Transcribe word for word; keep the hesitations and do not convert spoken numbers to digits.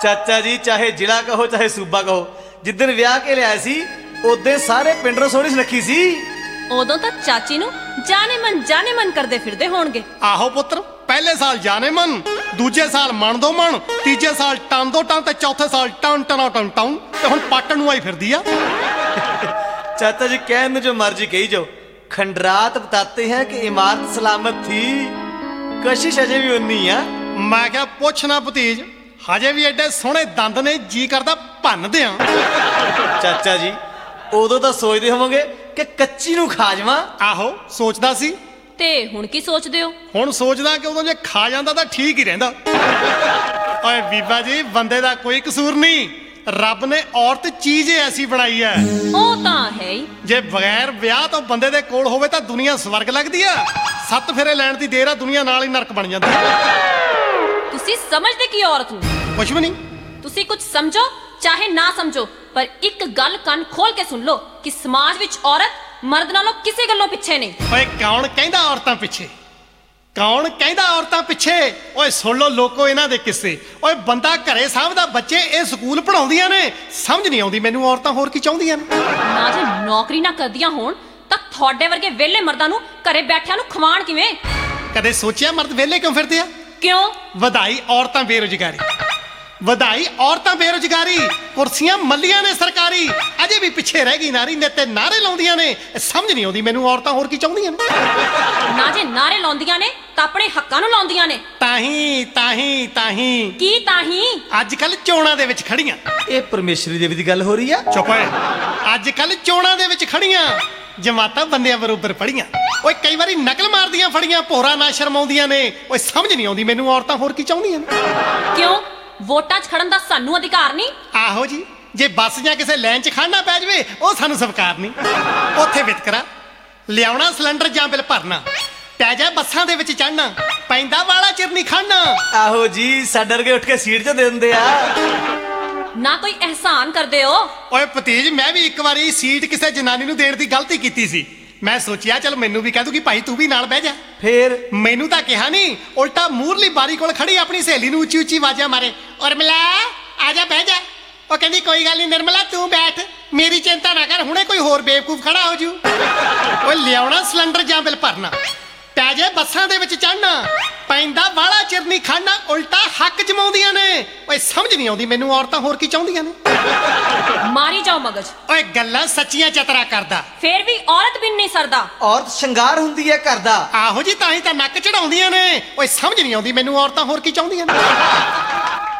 ਚਾਚਾ ਜੀ ਚਾਹੇ ਜ਼ਿਲ੍ਹਾ ਕਹੋ ਚਾਹੇ ਸੂਬਾ ਕਹੋ, ਜਿੱਦਣ ਵਿਆਹ ਕੇ ਲਿਆਇਆ ਸੀ ਉਦੋਂ ਸਾਰੇ ਪਿੰਡੋਂ ਸੋਹਣੀ ਸੁਨੱਖੀ ਸੀ। ਉਦੋਂ ਤਾਂ ਚਾਚੀ ਨੂੰ ਜਾਣੇ ਮਨ ਜਾਣੇ ਮਨ ਕਰਦੇ ਫਿਰਦੇ ਹੋਣਗੇ। ਆਹੋ ਪੁੱਤਰ, ਪਹਿਲੇ ਸਾਲ ਜਾਣੇ ਮਨ, ਦੂਜੇ ਸਾਲ ਮਨ ਦੋ ਮਨ, ਤੀਜੇ ਸਾਲ ਟਨ ਦੋ ਟਨ ਤੇ ਚੌਥੇ ਸਾਲ ਟਨ ਟਨਾ ਟਨ ਟਨ ਤੇ ਹੁਣ ਪਾਟਣ ਨੂੰ ਆਈ ਫਿਰਦੀ ਆ। चाचा जी कहने जो मर्जी कही जाओ, खंडरात बताते हैं कि इमारत सलामत थी, कशिश अजे भी उन्नी है। मैं क्या पूछना भतीज, हजे भी एडे सोहने दंद ने, जी करदा भन्न दियां। चाचा जी उदों तो सोचते होवोगे कि कच्ची नूं खा जावां। आहो सोचदा सी, ते हुण की सोचदे हो? हुण सोचदा कि उदों जे खा जांदा तां ठीक ही रहिंदा। ओए बीबा जी, बंदे दा कोई कसूर नहीं, रब ने औरत चीज ऐसी बनाई है। ਉਹ ਤਾਂ ਹੈ ਹੀ। जे बगैर ब्याह तो बंदे दे कोल होवे तां दुनिया स्वर्ग लगदी आ, सत्त फेरे लैण दी देर आ दुनिया नाल ही नरक बन जांदी। ਤੁਸੀਂ ਸਮਝਦੇ ਕੀ ਔਰਤ ਨੂੰ? कुछ भी नहीं। ਤੁਸੀਂ ਕੁਝ ਸਮਝੋ ਚਾਹੇ ਨਾ ਸਮਝੋ, ਪਰ ਇੱਕ ਗੱਲ ਕੰਨ ਖੋਲ ਕੇ ਸੁਣ ਲਓ ਕਿ ਸਮਾਜ ਵਿੱਚ ਔਰਤ ਮਰਦ ਨਾਲੋਂ ਕਿਸੇ ਗੱਲੋਂ ਪਿੱਛੇ ਨਹੀਂ। ਓਏ ਕੌਣ ਕਹਿੰਦਾ ਔਰਤਾਂ ਪਿੱਛੇ? ਕੌਣ ਕਹਿੰਦਾ ਔਰਤਾਂ ਪਿੱਛੇ? ਓਏ ਸੁਣ ਲਓ ਲੋਕੋ ਇਹਨਾਂ ਦੇ ਕਿੱਸੇ। ਓਏ ਬੰਦਾ ਘਰੇ ਸਾਂਭਦਾ ਬੱਚੇ, ਇਹ ਸਕੂਲ ਪੜਾਉਂਦੀਆਂ ਨੇ, ਸਮਝ ਨਹੀਂ ਆਉਂਦੀ ਮੈਨੂੰ ਔਰਤਾਂ ਹੋਰ ਕੀ ਚਾਹੁੰਦੀਆਂ ਨੇ। ਨਾ ਜੇ ਨੌਕਰੀ ਨਾ ਕਰਦੀਆਂ ਹੋਣ ਤਾਂ ਤੁਹਾਡੇ ਵਰਗੇ ਵਿਹਲੇ ਮਰਦਾਂ ਨੂੰ ਘਰੇ ਬੈਠਿਆਂ ਨੂੰ ਖਵਾਣ ਕਿਵੇਂ? ਕਦੇ ਸੋਚਿਆ ਮਰਦ ਵਿਹਲੇ ਕਿਉਂ ਫਿਰਦੇ ਆ? ਕਿਉਂ? ਵਧਾਈ ਔਰਤਾਂ ਬੇਰੁਜ਼ਗਾਰੀ, ਵਧਾਈ ਔਰਤਾਂ ਬੇਰੁਜ਼ਗਾਰੀ, ਕੁਰਸੀਆਂ ਮੱਲੀਆਂ ਨੇ ਸਰਕਾਰੀ, ਅਜੇ ਵੀ ਪਿੱਛੇ ਰਹਿ ਗਈ ਨਾਰੀ ਨੇ ਤੇ ਨਾਰੇ ਲਾਉਂਦੀਆਂ ਨੇ। ਸਮਝ ਨਹੀਂ ਆਉਂਦੀ ਮੈਨੂੰ ਔਰਤਾਂ ਹੋਰ ਕੀ ਚਾਹੁੰਦੀਆਂ ਨੇ। ਨਾ ਜੇ ਨਾਰੇ ਲਾਉਂਦੀਆਂ ਨੇ ਤਾਂ ਆਪਣੇ ਹੱਕਾਂ ਨੂੰ ਲਾਉਂਦੀਆਂ ਨੇ। ਤਾਹੀਂ ਤਾਹੀਂ ਤਾਹੀਂ ਕੀ ਤਾਹੀਂ? ਅੱਜ ਕੱਲ ਚੋਣਾਂ ਦੇ ਵਿੱਚ ਖੜੀਆਂ। ਇਹ ਪਰਮੇਸ਼ਰੀ ਦੇਵੀ ਦੀ ਗੱਲ ਹੋ ਰਹੀ ਆ। ਚੁੱਪ ਓਏ, ਅੱਜ ਕੱਲ ਚੋਣਾਂ ਦੇ ਵਿੱਚ ਖੜੀਆਂ, ਜਮਾਤਾਂ ਬੰਦਿਆਂ ਬਰੋਬਰ ਪੜੀਆਂ। ਓਏ ਕਈ ਵਾਰੀ ਨਕਲ ਮਾਰਦੀਆਂ ਫੜੀਆਂ, ਭੋਰਾ ਨਾ ਸ਼ਰਮਾਉਂਦੀਆਂ ਨੇ। ਓਏ ਸਮਝ ਨਹੀਂ ਆਉਂਦੀ ਮੈਨੂੰ ਔਰਤਾਂ ਹੋਰ ਕੀ ਚਾਹੁੰਦੀਆਂ ਨੇ। ਕਿਉਂ? ਵੋਟਾਂ 'ਚ ਖੜਨ ਦਾ ਸਾਨੂੰ ਅਧਿਕਾਰ ਨਹੀਂ? ਆਹੋ ਜੀ, ਜੇ ਬੱਸ ਜਾਂ ਕਿਸੇ ਲਾਈਨ 'ਚ ਖੜਨਾ ਪੈ ਜਾਵੇ ਉਹ ਸਾਨੂੰ ਸਵੀਕਾਰ ਨਹੀਂ। ਉੱਥੇ ਵਿਤਕਰਾ ਲਿਆਉਣਾ, ਸਿਲੰਡਰ ਜਾਂ ਬਿੱਲ ਭਰਨਾ, ਪੈ ਜਾ ਬੱਸਾਂ ਦੇ ਵਿੱਚ ਚੜਨਾ, ਪੈਂਦਾ ਵਾਲਾ ਚਿਰ ਨਹੀਂ ਖੜਨਾ। ਆਹੋ ਜੀ, ਸਾਡੇ ਵਰਗੇ ਉੱਠ ਕੇ ਸੀਟ 'ਚ ਦੇ ਦਿੰਦੇ ਆ। ਨਾ ਕੋਈ ਅਹਿਸਾਨ ਕਰਦੇ ਹੋ? ਓਏ ਭਤੀਜ, ਮੈਂ ਵੀ ਇੱਕ ਵਾਰੀ ਸੀਟ ਕਿਸੇ ਜਨਾਨੀ ਨੂੰ ਦੇਣ ਦੀ ਗਲਤੀ ਕੀਤੀ ਸੀ। ਮੈਂ ਸੋਚਿਆ ਚਲ ਮੈਨੂੰ ਵੀ ਕਹਿ ਦੂਗੀ ਭਾਈ ਤੂੰ ਵੀ ਨਾਲ ਬਹਿ ਜਾ। ਫੇਰ ਮੈਨੂੰ ਤਾਂ ਕਿਹਾ ਨਹੀਂ, ਉਲਟਾ ਮੂਰਲੀ ਬਾਰੀ ਕੋਲ ਖੜੀ ਆਪਣੀ ਸਹੇਲੀ ਨੂੰ ਉੱਚੀ ਉੱਚੀ ਆਵਾਜ਼ਾਂ ਮਾਰੇ, ਉਰਮਿਲਾ ਆ ਜਾ ਬਹਿ ਜਾ। ਉਹ ਕਹਿੰਦੀ ਕੋਈ ਗੱਲ ਨਹੀਂ ਨਿਰਮਲਾ ਤੂੰ ਬੈਠ, ਮੇਰੀ ਚਿੰਤਾ ਨਾ ਕਰ, ਹੁਣੇ ਕੋਈ ਹੋਰ ਬੇਵਕੂਫ ਖੜਾ ਹੋ ਜੂ। ਓਏ ਲਿਆਉਣਾ ਸਿਲੰਡਰ ਜਾਂ ਬਿੱਲ ਭਰਨਾ, ਪੈ ਜੇ ਬੱਸਾਂ ਦੇ ਵਿੱਚ ਚੜਨਾ, ਪੈਂਦਾ ਵਾਲਾ ਚਿਰ ਨਹੀਂ ਖੜਨਾ, ਉਲਟਾ ਹੱਕ ਜਮਾਉਂਦੀਆਂ ਨੇ। ਓਏ ਸਮਝ ਨਹੀਂ ਆਉਂਦੀ ਮੈਨੂੰ ਔਰਤਾਂ ਹੋਰ ਕੀ ਚਾਹੁੰਦੀਆਂ ਨੇ। ਮਾਰੀ ਜਾਓ ਮਗਜ। ਓਏ ਗੱਲਾਂ ਸੱਚੀਆਂ ਚਤਰਾ ਕਰਦਾ, ਫੇਰ ਵੀ ਔਰਤ ਬਿਨ ਨਹੀਂ ਸਰਦਾ। ਔਰਤ ਸ਼ਿੰਗਾਰ ਹੁੰਦੀ ਹੈ ਘਰ ਦਾ। ਆਹੋ ਜੀ, ਤਾਂ ਹੀ ਤਾਂ ਨੱਕ ਚੜਾਉਂਦੀਆਂ ਨੇ। ਓਏ ਸਮਝ ਨਹੀਂ ਆਉਂਦੀ ਮੈਨੂੰ ਔਰਤਾਂ ਹੋਰ ਕੀ ਚਾਹੁੰਦੀਆਂ ਨੇ।